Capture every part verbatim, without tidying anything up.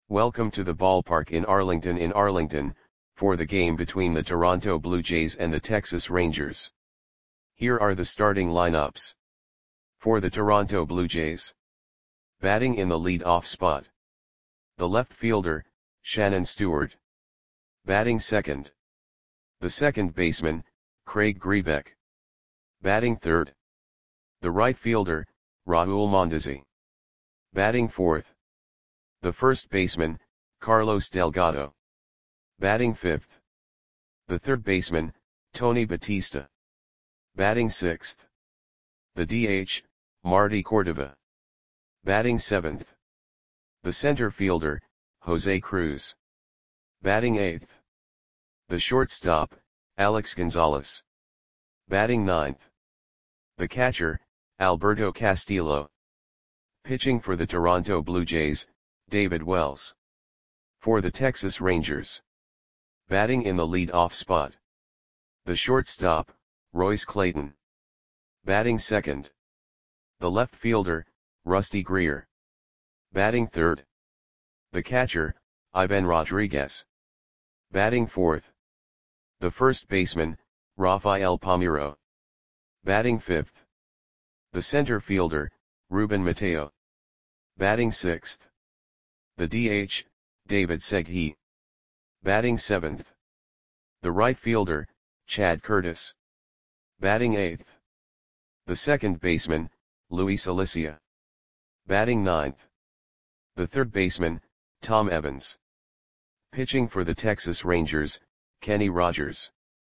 Welcome to the ballpark in Arlington in Arlington, for the game between the Toronto Blue Jays and the Texas Rangers. Here are the starting lineups. For the Toronto Blue Jays. Batting in the lead-off spot. The left fielder, Shannon Stewart. Batting second. The second baseman, Craig Grebeck. Batting third. The right fielder, Raul Mondesi. Batting fourth. The first baseman, Carlos Delgado. Batting fifth. The third baseman, Tony Batista. Batting sixth. The D H, Marty Cordova. Batting seventh. The center fielder, Jose Cruz. Batting eighth. The shortstop, Alex Gonzalez. Batting ninth. The catcher, Alberto Castillo. Pitching for the Toronto Blue Jays, David Wells. For the Texas Rangers. Batting in the lead-off spot. The shortstop, Royce Clayton. Batting second. The left fielder, Rusty Greer. Batting third. The catcher, Ivan Rodriguez. Batting fourth. The first baseman, Rafael Palmeiro. Batting fifth. The center fielder, Ruben Mateo. Batting sixth. The D H, David Segui. Batting seventh. The right fielder, Chad Curtis. Batting eighth. The second baseman, Luis Alicia. Batting ninth. The third baseman, Tom Evans. Pitching for the Texas Rangers, Kenny Rogers.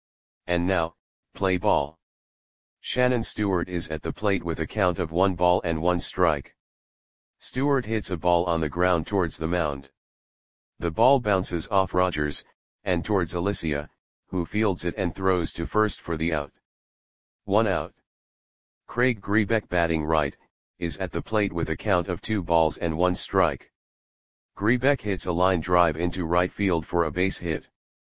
And now, play ball. Shannon Stewart is at the plate with a count of one ball and one strike. Stewart hits a ball on the ground towards the mound. The ball bounces off Rogers, and towards Alicia, who fields it and throws to first for the out. One out. Craig Grebeck, batting right, is at the plate with a count of two balls and one strike. Grebeck hits a line drive into right field for a base hit.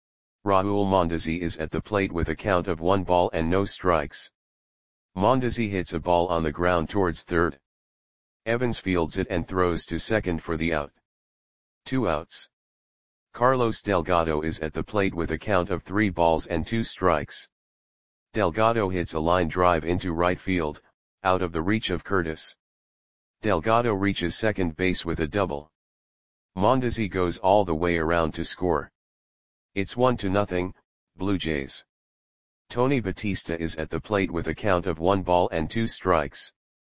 Raul Mondesi is at the plate with a count of one ball and no strikes. Mondesi hits a ball on the ground towards third. Evans fields it and throws to second for the out. Two outs. Carlos Delgado is at the plate with a count of three balls and two strikes. Delgado hits a line drive into right field, out of the reach of Curtis. Delgado reaches second base with a double. Mondesi goes all the way around to score. It's one to nothing, Blue Jays. Tony Batista is at the plate with a count of one ball and two strikes.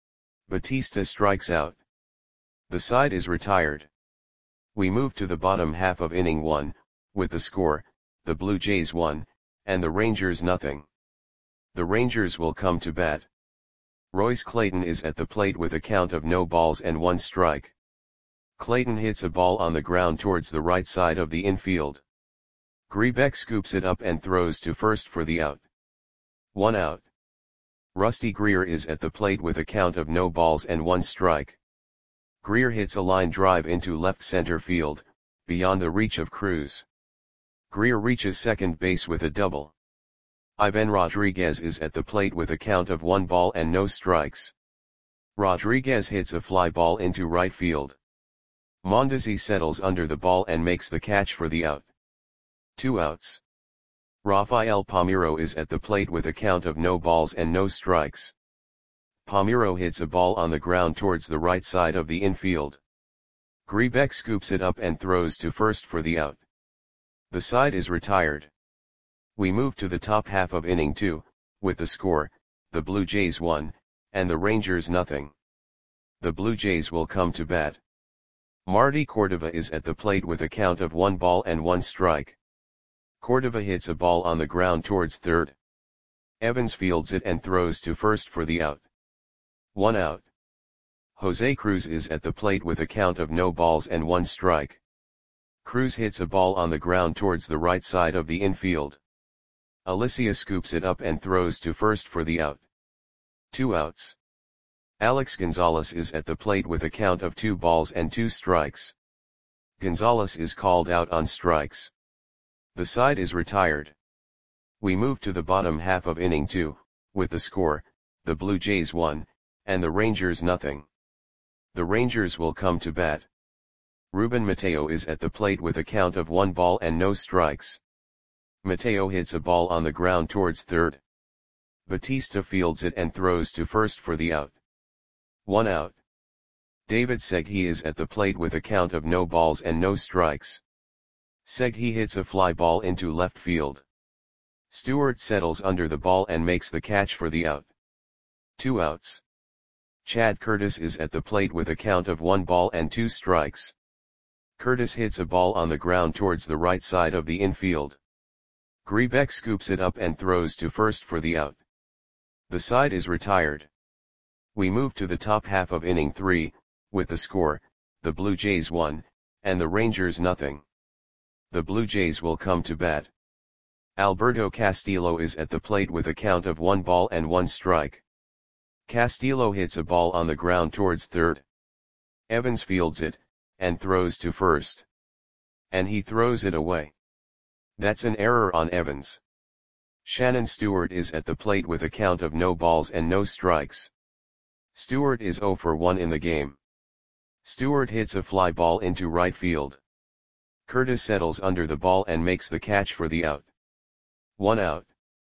Batista strikes out. The side is retired. We move to the bottom half of inning one, with the score, the Blue Jays one, and the Rangers nothing. The Rangers will come to bat. Royce Clayton is at the plate with a count of no balls and one strike. Clayton hits a ball on the ground towards the right side of the infield. Grebeck scoops it up and throws to first for the out. One out. Rusty Greer is at the plate with a count of no balls and one strike. Greer hits a line drive into left center field, beyond the reach of Cruz. Greer reaches second base with a double. Ivan Rodriguez is at the plate with a count of one ball and no strikes. Rodriguez hits a fly ball into right field. Mondesi settles under the ball and makes the catch for the out. Two outs. Rafael Palmeiro is at the plate with a count of no balls and no strikes. Palmeiro hits a ball on the ground towards the right side of the infield. Grebeck scoops it up and throws to first for the out. The side is retired. We move to the top half of inning two, with the score, the Blue Jays one, and the Rangers nothing. The Blue Jays will come to bat. Marty Cordova is at the plate with a count of one ball and one strike. Cordova hits a ball on the ground towards third. Evans fields it and throws to first for the out. One out. Jose Cruz is at the plate with a count of no balls and one strike. Cruz hits a ball on the ground towards the right side of the infield. Alicia scoops it up and throws to first for the out. Two outs. Alex Gonzalez is at the plate with a count of two balls and two strikes. Gonzalez is called out on strikes. The side is retired. We move to the bottom half of inning two, with the score, the Blue Jays one, and the Rangers nothing. The Rangers will come to bat. Ruben Mateo is at the plate with a count of one ball and no strikes. Mateo hits a ball on the ground towards third. Batista fields it and throws to first for the out. One out. David Segui is at the plate with a count of no balls and no strikes. Segui hits a fly ball into left field. Stewart settles under the ball and makes the catch for the out. Two outs. Chad Curtis is at the plate with a count of one ball and two strikes. Curtis hits a ball on the ground towards the right side of the infield. Grebeck scoops it up and throws to first for the out. The side is retired. We move to the top half of inning three, with the score, the Blue Jays one, and the Rangers nothing. The Blue Jays will come to bat. Alberto Castillo is at the plate with a count of one ball and one strike. Castillo hits a ball on the ground towards third. Evans fields it, and throws to first. And he throws it away. That's an error on Evans. Shannon Stewart is at the plate with a count of no balls and no strikes. Stewart is oh for one in the game. Stewart hits a fly ball into right field. Curtis settles under the ball and makes the catch for the out. One out.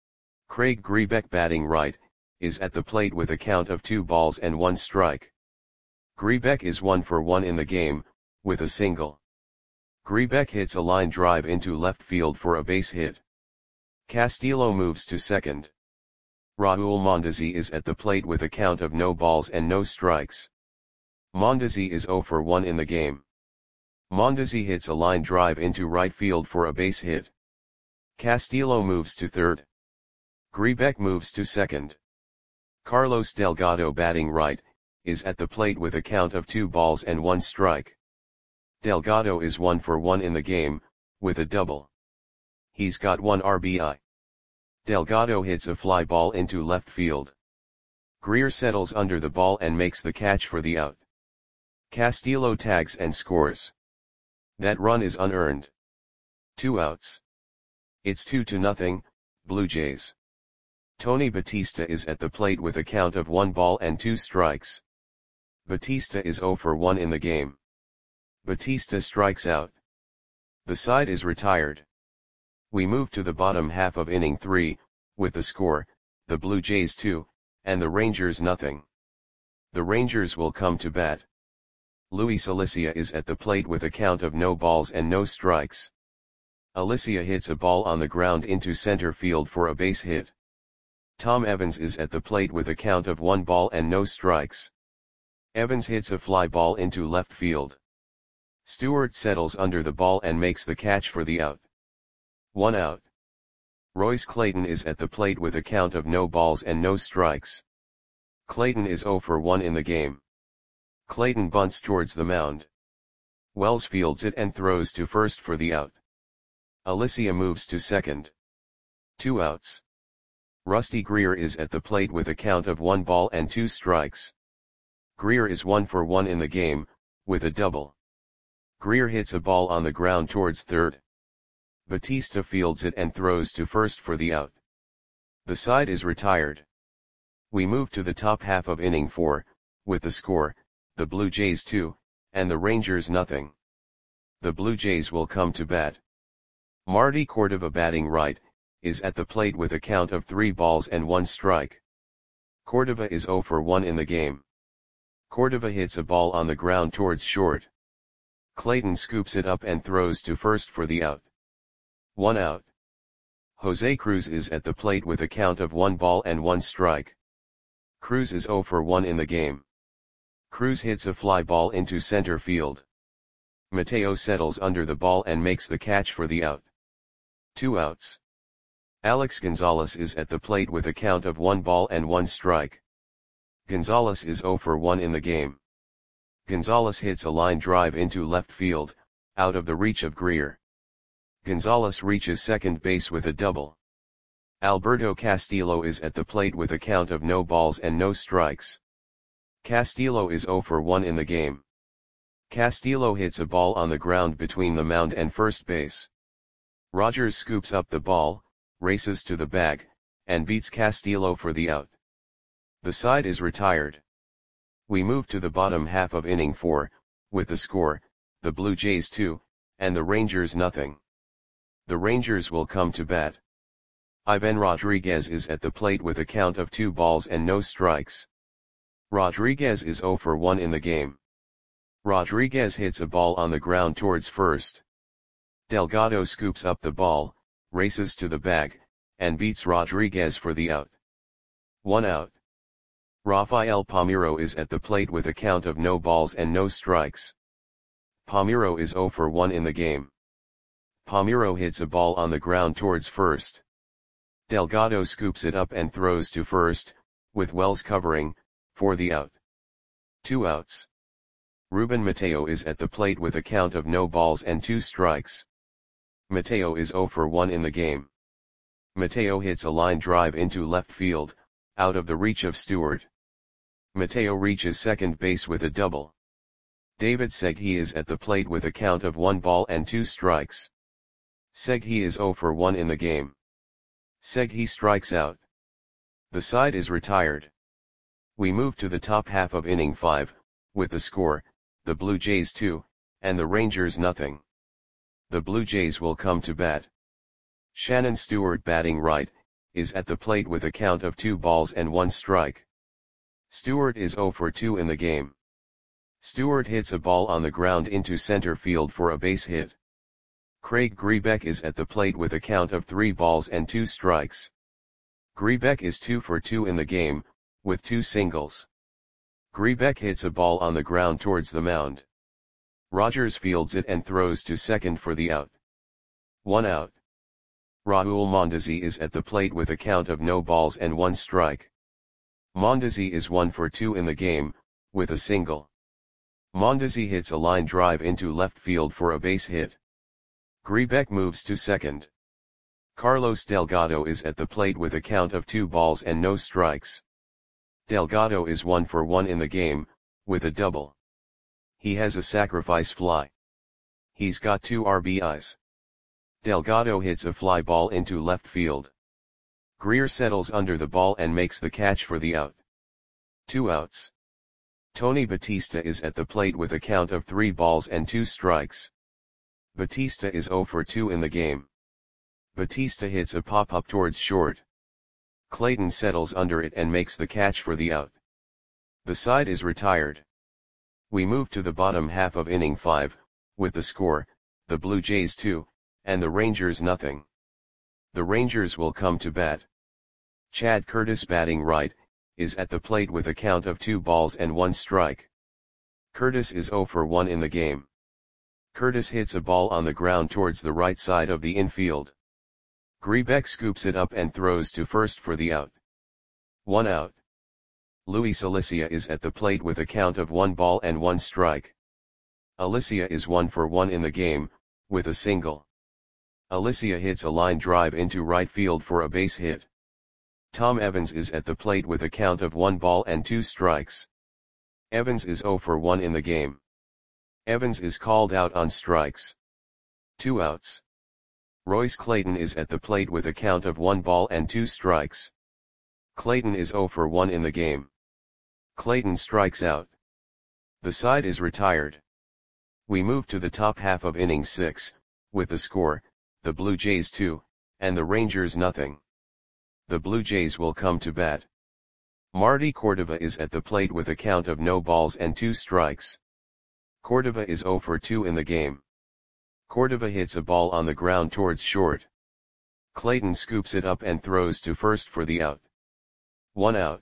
Craig Grebeck, batting right, is at the plate with a count of two balls and one strike. Grebeck is one for one in the game, with a single. Grebeck hits a line drive into left field for a base hit. Castillo moves to second. Raul Mondesi is at the plate with a count of no balls and no strikes. Mondesi is oh for one in the game. Mondesi hits a line drive into right field for a base hit. Castillo moves to third. Grebeck moves to second. Carlos Delgado, batting right, is at the plate with a count of two balls and one strike. Delgado is one for one in the game, with a double. He's got one R B I. Delgado hits a fly ball into left field. Greer settles under the ball and makes the catch for the out. Castillo tags and scores. That run is unearned. Two outs. It's two to nothing, Blue Jays. Tony Batista is at the plate with a count of one ball and two strikes. Batista is oh for one in the game. Batista strikes out. The side is retired. We move to the bottom half of inning three, with the score, the Blue Jays two, and the Rangers nothing. The Rangers will come to bat. Luis Alicia is at the plate with a count of no balls and no strikes. Alicia hits a ball on the ground into center field for a base hit. Tom Evans is at the plate with a count of one ball and no strikes. Evans hits a fly ball into left field. Stewart settles under the ball and makes the catch for the out. One out. Royce Clayton is at the plate with a count of no balls and no strikes. Clayton is oh for one in the game. Clayton bunts towards the mound. Wells fields it and throws to first for the out. Alicia moves to second. Two outs. Rusty Greer is at the plate with a count of one ball and two strikes. Greer is one for one in the game, with a double. Greer hits a ball on the ground towards third. Batista fields it and throws to first for the out. The side is retired. We move to the top half of inning four, with the score, the Blue Jays two, and the Rangers nothing. The Blue Jays will come to bat. Marty Cordova, batting right, is at the plate with a count of three balls and one strike. Cordova is oh for one in the game. Cordova hits a ball on the ground towards short. Clayton scoops it up and throws to first for the out. One out. Jose Cruz is at the plate with a count of one ball and one strike. Cruz is oh for one in the game. Cruz hits a fly ball into center field. Mateo settles under the ball and makes the catch for the out. Two outs. Alex Gonzalez is at the plate with a count of one ball and one strike. Gonzalez is oh for one in the game. Gonzalez hits a line drive into left field, out of the reach of Greer. Gonzalez reaches second base with a double. Alberto Castillo is at the plate with a count of no balls and no strikes. Castillo is oh for one in the game. Castillo hits a ball on the ground between the mound and first base. Rogers scoops up the ball, races to the bag, and beats Castillo for the out. The side is retired. We move to the bottom half of inning four, with the score, the Blue Jays two, and the Rangers nothing. The Rangers will come to bat. Ivan Rodriguez is at the plate with a count of two balls and no strikes. Rodriguez is zero for one in the game. Rodriguez hits a ball on the ground towards first. Delgado scoops up the ball, races to the bag, and beats Rodriguez for the out. One out. Rafael Palmeiro is at the plate with a count of no balls and no strikes. Palmeiro is zero for one in the game. Palmeiro hits a ball on the ground towards first. Delgado scoops it up and throws to first, with Wells covering, for the out. Two outs. Ruben Mateo is at the plate with a count of no balls and two strikes. Mateo is zero for one in the game. Mateo hits a line drive into left field, out of the reach of Stewart. Mateo reaches second base with a double. David Segui is at the plate with a count of one ball and two strikes. Segui is zero for one in the game. Segui strikes out. The side is retired. We move to the top half of inning five, with the score, the Blue Jays two, and the Rangers nothing. The Blue Jays will come to bat. Shannon Stewart, batting right, is at the plate with a count of two balls and one strike. Stewart is zero for two in the game. Stewart hits a ball on the ground into center field for a base hit. Craig Grebeck is at the plate with a count of three balls and two strikes. Grebeck is two for two in the game, with two singles. Grebeck hits a ball on the ground towards the mound. Rogers fields it and throws to second for the out. One out. Raul Mondesi is at the plate with a count of no balls and one strike. Mondesi is one for two in the game, with a single. Mondesi hits a line drive into left field for a base hit. Grebeck moves to second. Carlos Delgado is at the plate with a count of two balls and no strikes. Delgado is one for one in the game, with a double. He has a sacrifice fly. He's got two R B Is. Delgado hits a fly ball into left field. Greer settles under the ball and makes the catch for the out. Two outs. Tony Batista is at the plate with a count of three balls and two strikes. Batista is zero for two in the game. Batista hits a pop-up towards short. Clayton settles under it and makes the catch for the out. The side is retired. We move to the bottom half of inning five, with the score, the Blue Jays two, and the Rangers nothing. The Rangers will come to bat. Chad Curtis, batting right, is at the plate with a count of two balls and one strike. Curtis is zero for one in the game. Curtis hits a ball on the ground towards the right side of the infield. Grebeck scoops it up and throws to first for the out. One out. Luis Alicia is at the plate with a count of one ball and one strike. Alicia is one for one in the game, with a single. Alicia hits a line drive into right field for a base hit. Tom Evans is at the plate with a count of one ball and two strikes. Evans is zero for one in the game. Evans is called out on strikes. Two outs. Royce Clayton is at the plate with a count of one ball and two strikes. Clayton is zero for one in the game. Clayton strikes out. The side is retired. We move to the top half of inning six, with the score, the Blue Jays two, and the Rangers nothing. The Blue Jays will come to bat. Marty Cordova is at the plate with a count of no balls and two strikes. Cordova is zero for two in the game. Cordova hits a ball on the ground towards short. Clayton scoops it up and throws to first for the out. One out.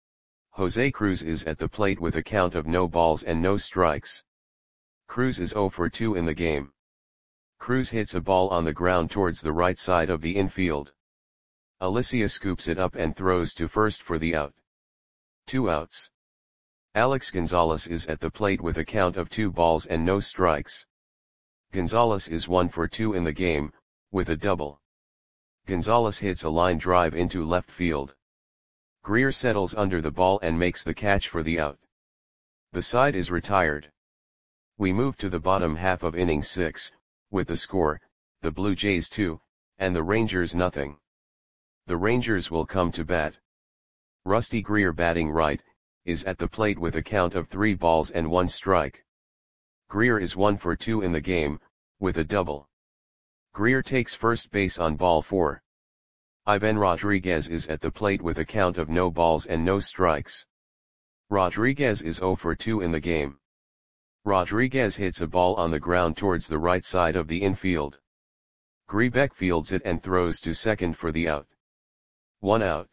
Jose Cruz is at the plate with a count of no balls and no strikes. Cruz is zero for two in the game. Cruz hits a ball on the ground towards the right side of the infield. Alicia scoops it up and throws to first for the out. Two outs. Alex Gonzalez is at the plate with a count of two balls and no strikes. Gonzalez is one for two in the game, with a double. Gonzalez hits a line drive into left field. Greer settles under the ball and makes the catch for the out. The side is retired. We move to the bottom half of inning six, with the score, the Blue Jays two, and the Rangers nothing. The Rangers will come to bat. Rusty Greer, batting right, is at the plate with a count of three balls and one strike. Greer is one for two in the game, with a double. Greer takes first base on ball four. Ivan Rodriguez is at the plate with a count of no balls and no strikes. Rodriguez is zero for two in the game. Rodriguez hits a ball on the ground towards the right side of the infield. Grebeck fields it and throws to second for the out. One out.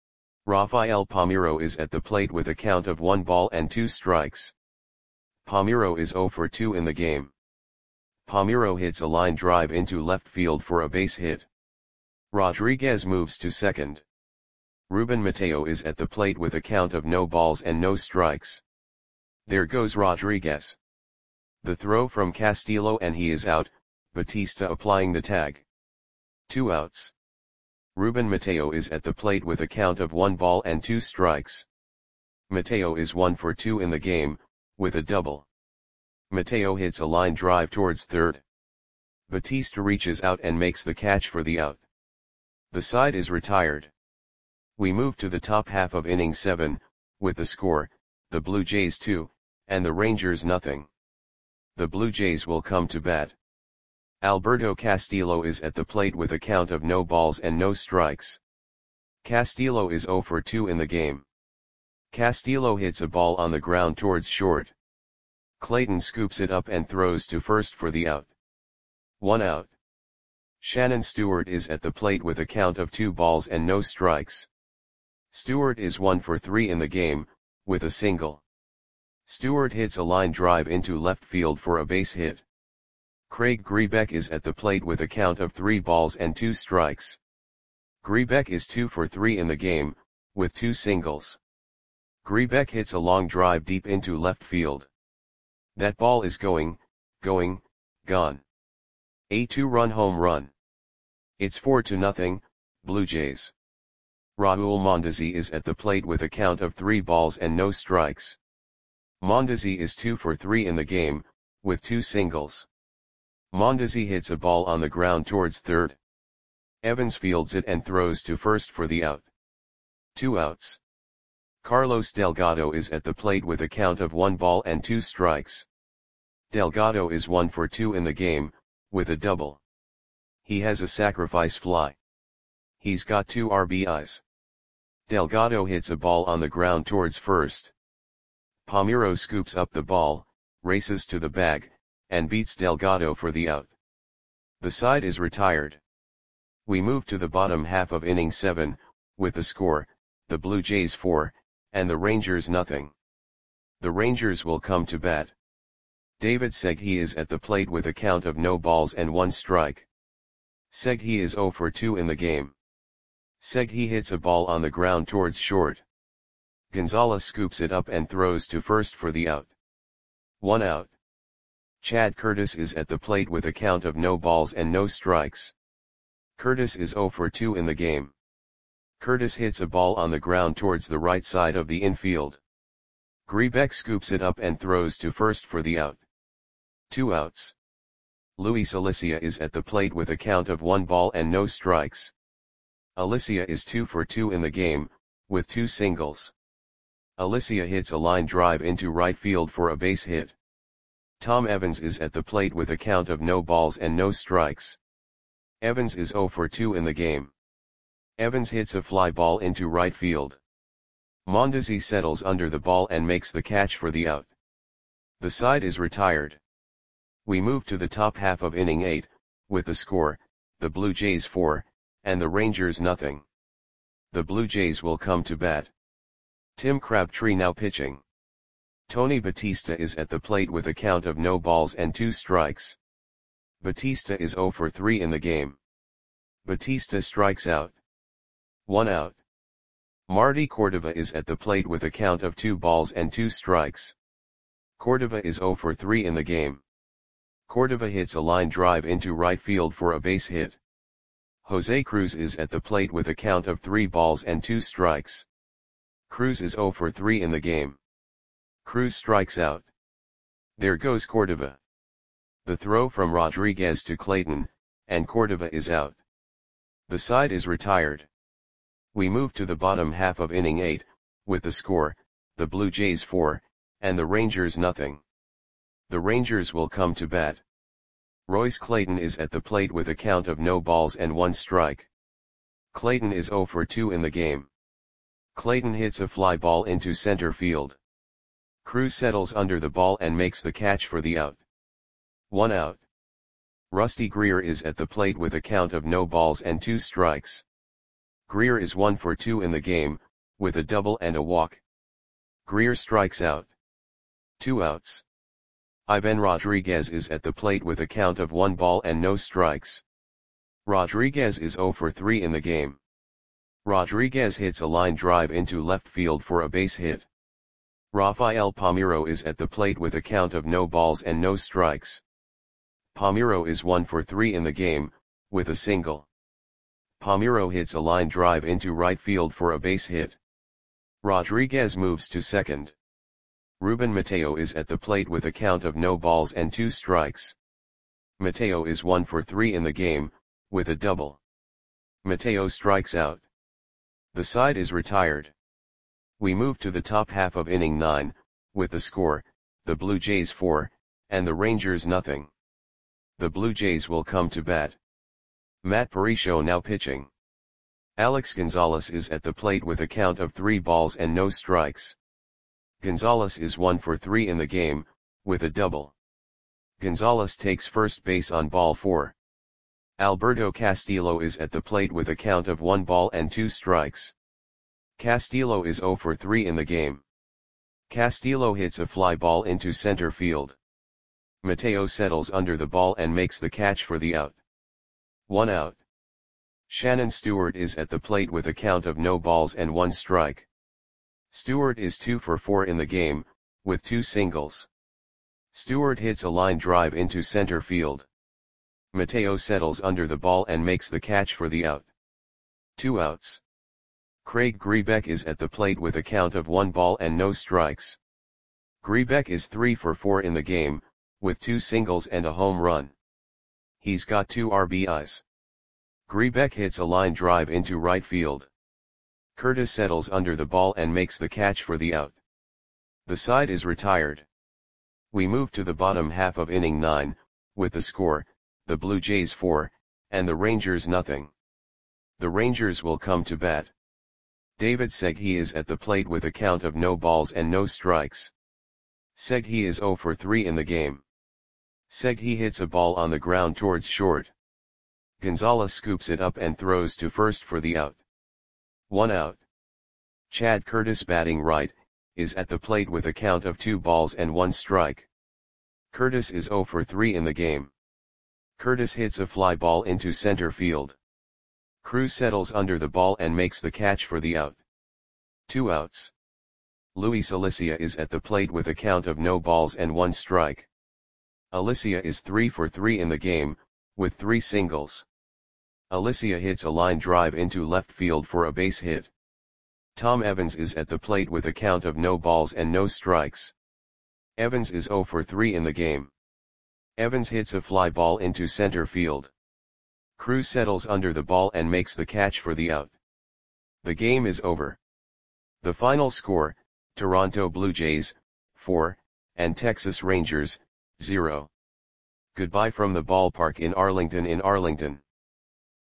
Rafael Palmeiro is at the plate with a count of one ball and two strikes. Palmeiro is zero for two in the game. Palmeiro hits a line drive into left field for a base hit. Rodriguez moves to second. Ruben Mateo is at the plate with a count of no balls and no strikes. There goes Rodriguez. The throw from Castillo and he is out, Batista applying the tag. Two outs. Ruben Mateo is at the plate with a count of one ball and two strikes. Mateo is one for two in the game, with a double. Mateo hits a line drive towards third. Batista reaches out and makes the catch for the out. The side is retired. We move to the top half of inning seven, with the score, the Blue Jays two, and the Rangers nothing. The Blue Jays will come to bat. Alberto Castillo is at the plate with a count of no balls and no strikes. Castillo is zero for two in the game. Castillo hits a ball on the ground towards short. Clayton scoops it up and throws to first for the out. One out. Shannon Stewart is at the plate with a count of two balls and no strikes. Stewart is one for three in the game, with a single. Stewart hits a line drive into left field for a base hit. Craig Grebeck is at the plate with a count of three balls and two strikes. Grebeck is two for three in the game, with two singles. Grebeck hits a long drive deep into left field. That ball is going, going, gone. A two-run home run. It's four to nothing, Blue Jays. Raul Mondesi is at the plate with a count of three balls and no strikes. Mondesi is two for three in the game, with two singles. Mondesi hits a ball on the ground towards third. Evans fields it and throws to first for the out. Two outs. Carlos Delgado is at the plate with a count of one ball and two strikes. Delgado is one for two in the game, with a double. He has a sacrifice fly. He's got two R B Is. Delgado hits a ball on the ground towards first. Palmeiro scoops up the ball, races to the bag, and beats Delgado for the out. The side is retired. We move to the bottom half of inning seven, with the score, the Blue Jays four, and the Rangers nothing. The Rangers will come to bat. David Segui is at the plate with a count of no balls and one strike. Segui is zero for two in the game. Segui hits a ball on the ground towards short. Gonzalez scoops it up and throws to first for the out. One out. Chad Curtis is at the plate with a count of no balls and no strikes. Curtis is zero for two in the game. Curtis hits a ball on the ground towards the right side of the infield. Grebeck scoops it up and throws to first for the out. Two outs. Luis Alicia is at the plate with a count of one ball and no strikes. Alicia is two for two in the game, with two singles. Alicia hits a line drive into right field for a base hit. Tom Evans is at the plate with a count of no balls and no strikes. Evans is zero for two in the game. Evans hits a fly ball into right field. Mondesi settles under the ball and makes the catch for the out. The side is retired. We move to the top half of inning eight, with the score, the Blue Jays four, and the Rangers nothing. The Blue Jays will come to bat. Tim Crabtree now pitching. Tony Batista is at the plate with a count of no balls and two strikes. Batista is zero for three in the game. Batista strikes out. One out. Marty Cordova is at the plate with a count of two balls and two strikes. Cordova is zero for three in the game. Cordova hits a line drive into right field for a base hit. Jose Cruz is at the plate with a count of three balls and two strikes. Cruz is zero for three in the game. Cruz strikes out. There goes Cordova. The throw from Rodriguez to Clayton, and Cordova is out. The side is retired. We move to the bottom half of inning eight, with the score, the Blue Jays four, and the Rangers nothing. The Rangers will come to bat. Royce Clayton is at the plate with a count of no balls and one strike. Clayton is zero for two in the game. Clayton hits a fly ball into center field. Cruz settles under the ball and makes the catch for the out. One out. Rusty Greer is at the plate with a count of no balls and two strikes. Greer is one for two in the game, with a double and a walk. Greer strikes out. Two outs. Ivan Rodriguez is at the plate with a count of one ball and no strikes. Rodriguez is zero for three in the game. Rodriguez hits a line drive into left field for a base hit. Rafael Palmeiro is at the plate with a count of no balls and no strikes. Palmeiro is one for three in the game, with a single. Palmeiro hits a line drive into right field for a base hit. Rodriguez moves to second. Ruben Mateo is at the plate with a count of no balls and two strikes. Mateo is one for three in the game, with a double. Mateo strikes out. The side is retired. We move to the top half of inning nine, with the score, the Blue Jays four, and the Rangers nothing. The Blue Jays will come to bat. Matt Parisho now pitching. Alex Gonzalez is at the plate with a count of three balls and no strikes. Gonzalez is one for three in the game, with a double. Gonzalez takes first base on ball four. Alberto Castillo is at the plate with a count of one ball and two strikes. Castillo is zero for three in the game. Castillo hits a fly ball into center field. Mateo settles under the ball and makes the catch for the out. One out. Shannon Stewart is at the plate with a count of no balls and one strike. Stewart is two for four in the game, with two singles. Stewart hits a line drive into center field. Mateo settles under the ball and makes the catch for the out. Two outs. Craig Grebeck is at the plate with a count of one ball and no strikes. Grebeck is three for four in the game, with two singles and a home run. He's got two R B Is. Grebeck hits a line drive into right field. Curtis settles under the ball and makes the catch for the out. The side is retired. We move to the bottom half of inning nine, with the score, the Blue Jays four, and the Rangers nothing. The Rangers will come to bat. David Segui is at the plate with a count of no balls and no strikes. Segui is zero for three in the game. Segui hits a ball on the ground towards short. Gonzalez scoops it up and throws to first for the out. One out. Chad Curtis, batting right, is at the plate with a count of two balls and one strike. Curtis is zero for three in the game. Curtis hits a fly ball into center field. Cruz settles under the ball and makes the catch for the out. Two outs. Luis Alicia is at the plate with a count of no balls and one strike. Alicia is three for three in the game, with three singles. Alicia hits a line drive into left field for a base hit. Tom Evans is at the plate with a count of no balls and no strikes. Evans is zero for three in the game. Evans hits a fly ball into center field. Cruz settles under the ball and makes the catch for the out. The game is over. The final score, Toronto Blue Jays, four, and Texas Rangers, zero. Goodbye from the ballpark in Arlington in Arlington.